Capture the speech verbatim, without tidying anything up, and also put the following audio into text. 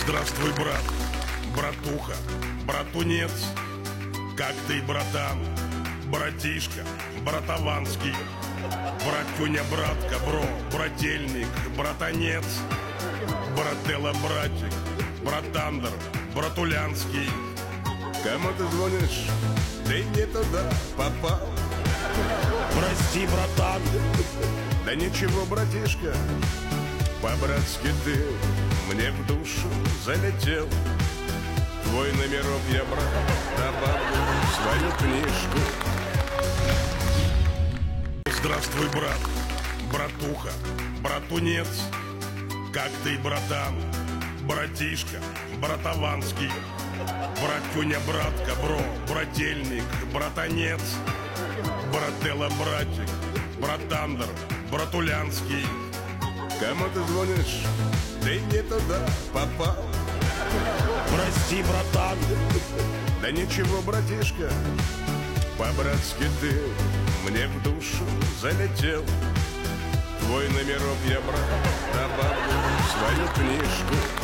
Здравствуй, брат, братуха, братунец. Как ты, братан, братишка, братованский. Братюня, братка, бро, брательник, братанец. Брателло, братик, братандер, братулянский. Кому ты звонишь? Ты не туда попал. Прости, братан. Да ничего, братишка, по-братски ты мне в душу залетел. Твой номерок я, брат, добавлю в свою книжку. Здравствуй, брат, братуха, братунец. Как ты, братан, братишка, братованский. Братюня, братка, бро, брательник, братанец. Брателло, братик, братандер, братулянский. Кому ты звонишь? Ты не туда попал. Прости, братан. Да ничего, братишка, по-братски ты мне в душу залетел. Твой номерок я, брат, добавлю в свою книжку.